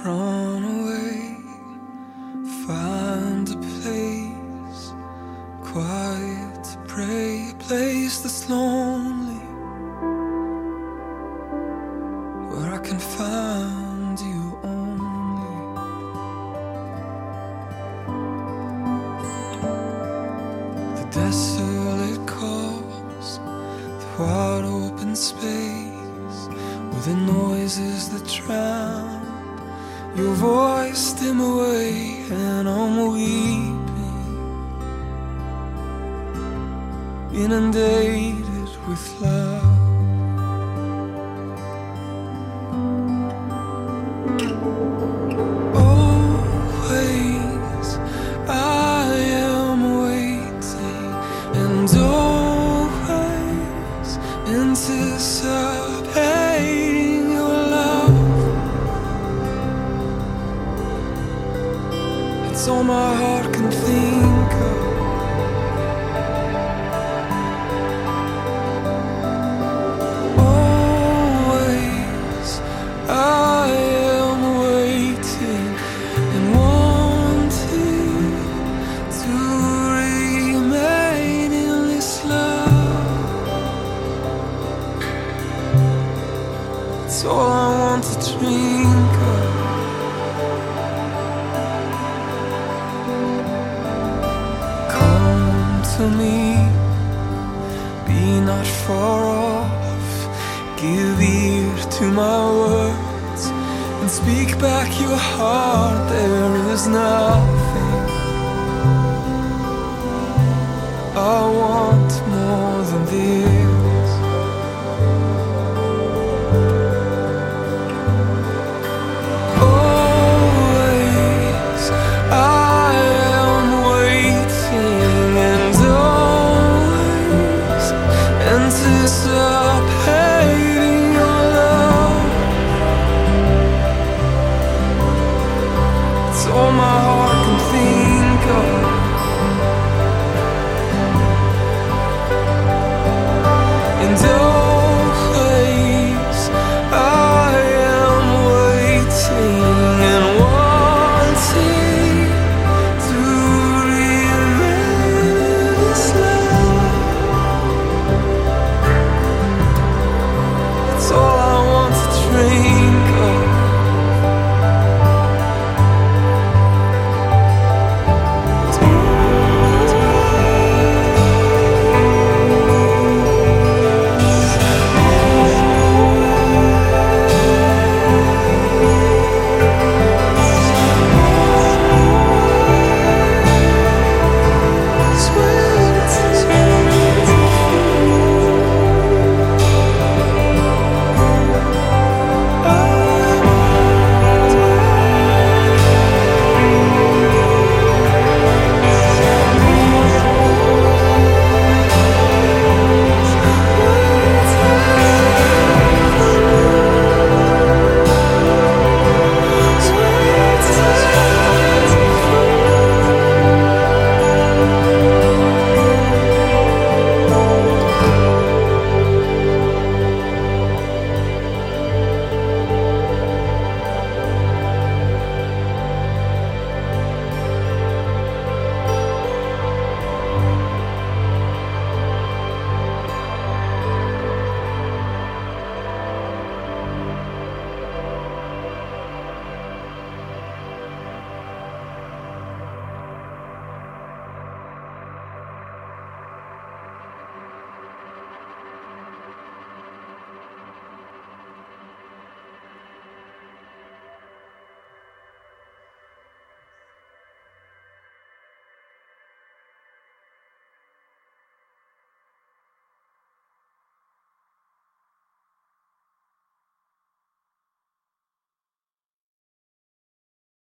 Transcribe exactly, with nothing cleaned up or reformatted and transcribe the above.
run away, find a place quiet to pray, a place that's lonely, where I can find you only. The desolate calls, the wide open space, with the noises that drown your voice dim away, and I'm weeping, inundated with love. Always I am waiting, and always anticipating your love. It's all my heart can think of. Always I am waiting and wanting to remain in this love. It's all I want to drink of. To me, be not far off, give ear to my words, and speak back your heart. There is nothing